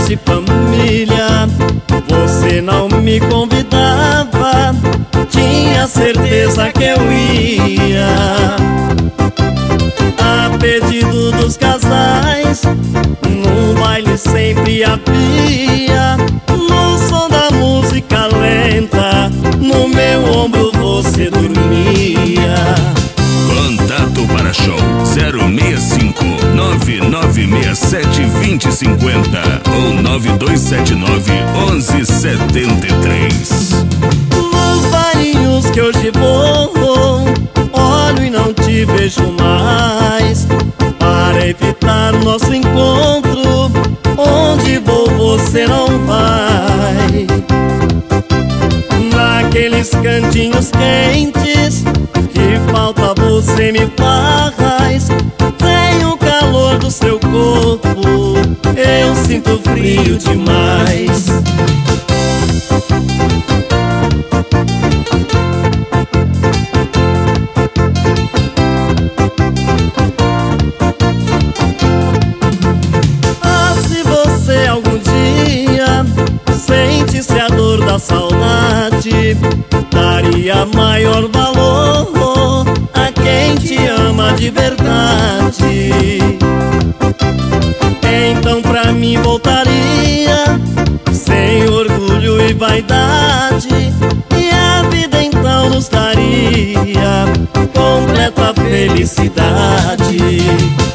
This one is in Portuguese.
festas de família você não me convidava, tinha certeza que eu ia. A pedido dos casais, num baile sempre havia, no som da música lenta, no meu ombro você dormia. Contato para show 065 9967 2050 ou 9279 1173. Nos bailinhos que hoje vou, olho e não te vejo mais. Para evitar nosso encontro, onde vou você não vai. Naqueles cantinhos quentes que falta você me faz. Sem o calor do seu corpo eu sinto frio demais. Ah, se você algum dia sente-se a dor da saudade, daria maior valor a quem te ama de verdade. Então pra mim voltaria sem orgulho e vaidade, e a vida então nos daria completa felicidade.